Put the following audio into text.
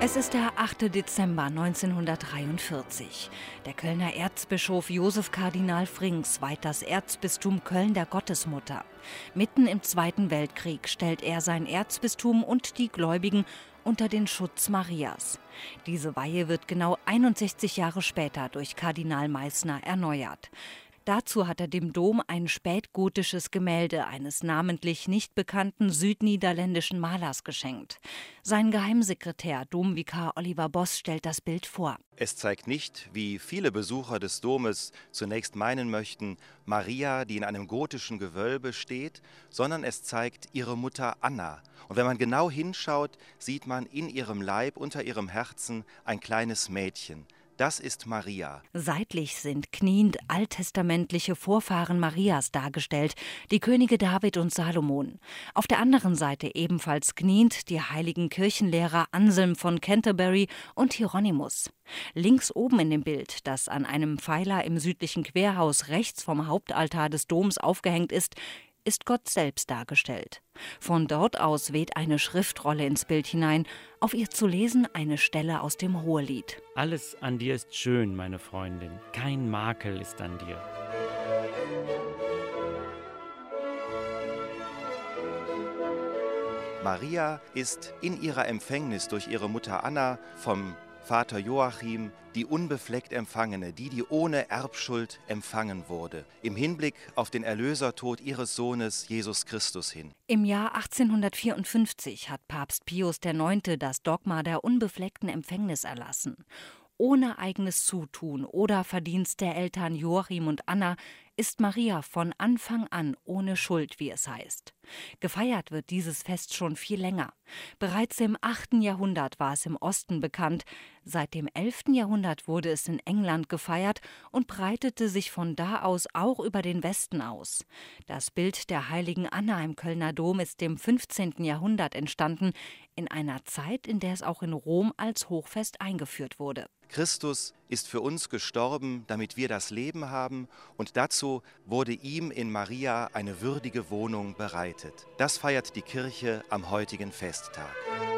Es ist der 8. Dezember 1943. Der Kölner Erzbischof Josef Kardinal Frings weiht das Erzbistum Köln der Gottesmutter. Mitten im Zweiten Weltkrieg stellt er sein Erzbistum und die Gläubigen unter den Schutz Marias. Diese Weihe wird genau 61 Jahre später durch Kardinal Meissner erneuert. Dazu hat er dem Dom ein spätgotisches Gemälde eines namentlich nicht bekannten südniederländischen Malers geschenkt. Sein Geheimsekretär, Domvikar Oliver Boss, stellt das Bild vor. Es zeigt nicht, wie viele Besucher des Domes zunächst meinen möchten, Maria, die in einem gotischen Gewölbe steht, sondern es zeigt ihre Mutter Anna. Und wenn man genau hinschaut, sieht man in ihrem Leib, unter ihrem Herzen, ein kleines Mädchen. Das ist Maria. Seitlich sind kniend alttestamentliche Vorfahren Marias dargestellt, die Könige David und Salomon. Auf der anderen Seite ebenfalls kniend die heiligen Kirchenlehrer Anselm von Canterbury und Hieronymus. Links oben in dem Bild, das an einem Pfeiler im südlichen Querhaus rechts vom Hauptaltar des Doms aufgehängt ist Gott selbst dargestellt. Von dort aus weht eine Schriftrolle ins Bild hinein, auf ihr zu lesen eine Stelle aus dem Hohelied. Alles an dir ist schön, meine Freundin, kein Makel ist an dir. Maria ist in ihrer Empfängnis durch ihre Mutter Anna vom Vater Joachim die unbefleckt Empfangene, die ohne Erbschuld empfangen wurde, im Hinblick auf den Erlösertod ihres Sohnes Jesus Christus hin. Im Jahr 1854 hat Papst Pius IX. Das Dogma der unbefleckten Empfängnis erlassen. Ohne eigenes Zutun oder Verdienst der Eltern Joachim und Anna ist Maria von Anfang an ohne Schuld, wie es heißt. Gefeiert wird dieses Fest schon viel länger. Bereits im 8. Jahrhundert war es im Osten bekannt. Seit dem 11. Jahrhundert wurde es in England gefeiert und breitete sich von da aus auch über den Westen aus. Das Bild der heiligen Anna im Kölner Dom ist im 15. Jahrhundert entstanden, in einer Zeit, in der es auch in Rom als Hochfest eingeführt wurde. Christus ist für uns gestorben, damit wir das Leben haben, und dazu wurde ihm in Maria eine würdige Wohnung bereitet. Das feiert die Kirche am heutigen Festtag.